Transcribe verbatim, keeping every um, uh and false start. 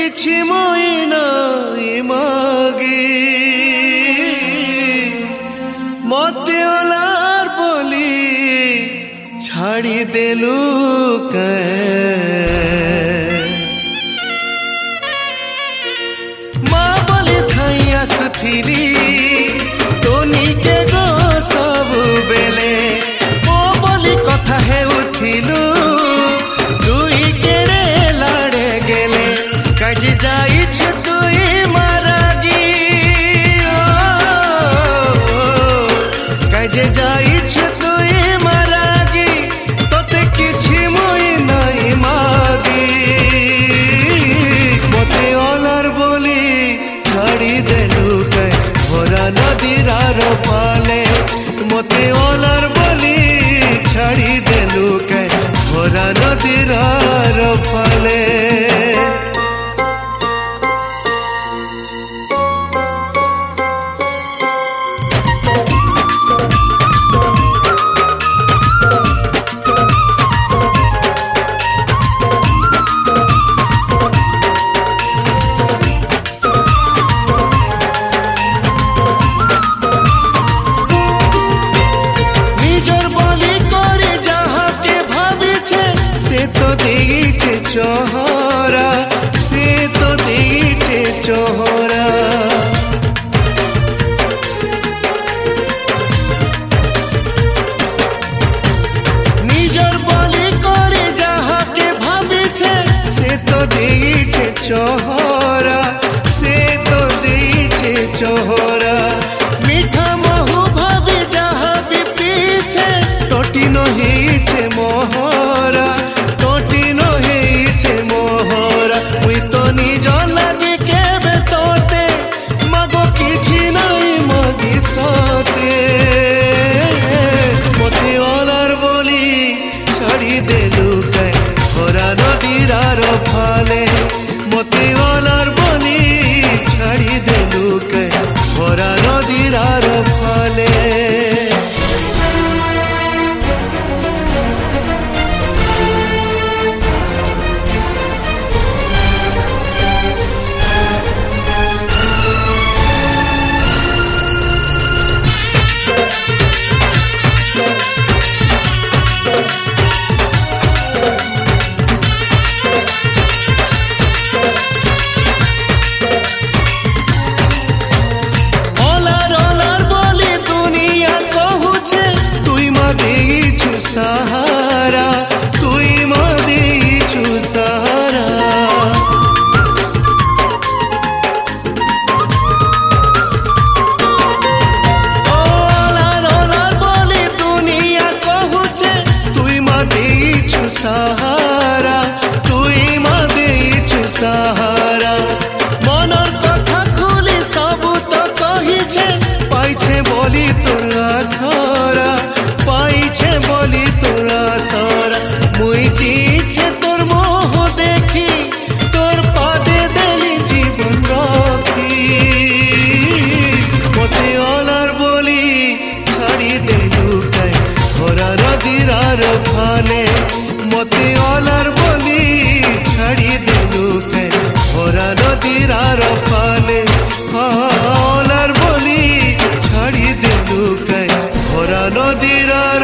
किछि मोई नाई मागी मते ओलार बोली छाड़ी देलु माँ बोली थाइया सुथिली तोनी के गो सब बेले ओ बोली कथा है उथिलु दुई केड़े लाड़े गेले काजी जाइछ तुई मारागी काजे जाइछ तुई मारागी तोते किछि मोई नाई मागी मते ओलार बोली छाड़ी देलु कै भरा नदीर पाले मते ओलार बोली छाड़ी देलु कै भरा नदीर पाले चोहरा से तो दीचे चोहरा निजर बोली करे जहा के भाबिछे से तो दीचे चोहरा से तो दीचे चोहरा मीठा महु भाबी जहा भी पीछे टोटी न हीचे मोहरा फाले मते ओलार बोली छाड़ी देलु कै भरा नदीर फाले सहारा तुई मदीचु सहारा ओलार ओलार बोली दुनिया कहूचे तुई मदीचु सहारा तुई मदीचु सहारा मनर कथा खुली सबु तो कहिछे पाइछे बोली तोर आसरा पाइछे बोली तोरा सारा मुई जीछे तोर मोह देखी तोर पादे देली जीवन रखी मते ओलार बोली छाड़ी देलु कै भरा नदीर फाले मते ओलार बोली छाड़ी देलु कै भरा नदीर फाले ओलार बोली छाड़ी देलु कै भरा नदीर